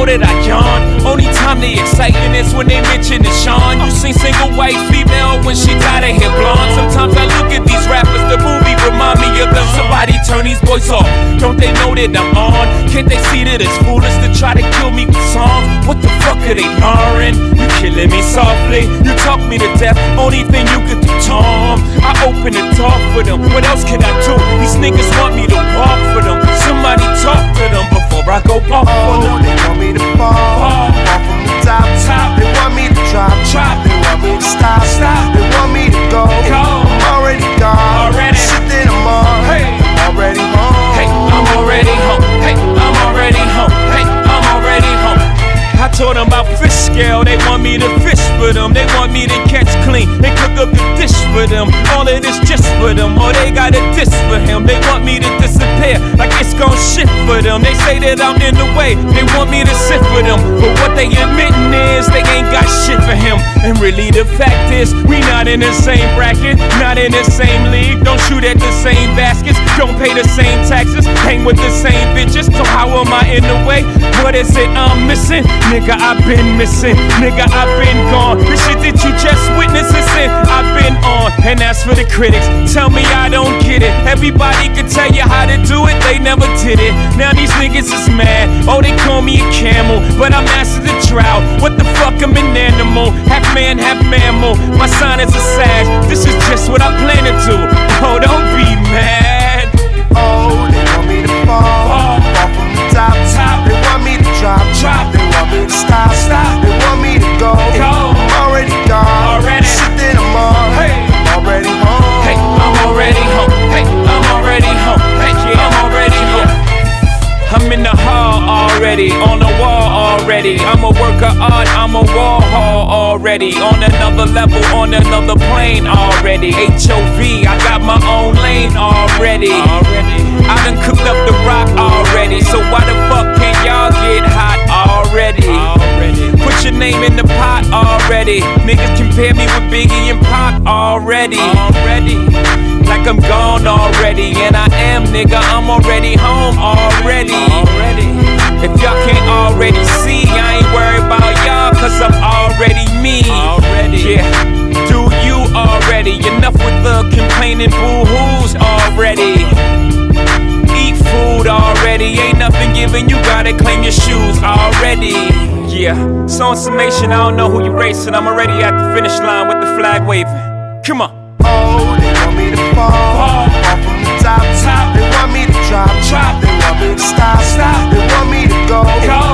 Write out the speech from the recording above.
that I yawn. Only time they exciting is when they mention the Sean. You seen single white female when she dyed her hair blonde. Sometimes I look at these rappers, the movie remind me of them. Somebody turn these boys off. Don't they know that I'm on? Can't they see that it's foolish to try to kill me with songs? What the fuck are they learning? You killing me softly, you talk me to death. Only thing you could do, Tom, I open the door for them. What else can I do? These niggas want me to walk for them. Somebody talk to them before I go off for them. They want me to fall from the top. They want me to drop. They want me to stop. They want me to go. I'm already gone. Shit that I'm on. I'm already home. Hey, I'm already home. Hey, I'm already home. Hey, I'm already home. I told them about fish scale, they want me to fish for them. They want me to catch clean, they cook up the dish for them. All of this just for them, or they got a diss for him. They want me to disappear, like it's gon' shift for them. They say that I'm in the way, they want me to sit for them. But what they admitting is, they ain't got shit for him. And really the fact is, we not in the same bracket, not in the same league. Don't shoot at the same baskets, don't pay the same taxes, hang with the same bitches. So how am I in the way? What is it I'm missing? Nigga, I've been missing. Nigga, I've been gone. The shit that you just witnessed is sin I've been on. And as for the critics, tell me I don't get it. Everybody can tell you how to do it, they never did it. Now these niggas is mad. Oh, they call me a camel, but I mastered the drought. What the fuck, I'm an animal. Half man, half mammal. My sign is a sag. This is just what I plan to do. Oh, don't be mad. Oh, they want me to fall from the top. They want me to drop. They want me to stop. They want me to go. I'm already gone. Shit that I'm on. I'm already home. Hey, I'm already home. Hey, I'm already home. Hey, I'm already home. I'm in the hall already, on the wall already. I'm a work of art, I'm a Warhol already. On another level, on another plane already. HOV, I got my own lane already. I done cooked up the rock already. So why the fuck can't y'all get hot already? Put your name in the pot already. Niggas compare me with Biggie and Pac already. Like I'm gone already, and I am, nigga, I'm already home already. If y'all can't already see, I ain't worried about y'all, cause I'm already me. Yeah, do you already? Enough with the complaining boo-hoos already. Eat food already, ain't nothing given, you gotta claim your shoes already. Yeah, so in summation, I don't know who you racing, I'm already at the finish line with the flag waving. Come on. Oh, they want me to fall from the top. They want me to drop. They want me to stop. They want me to go.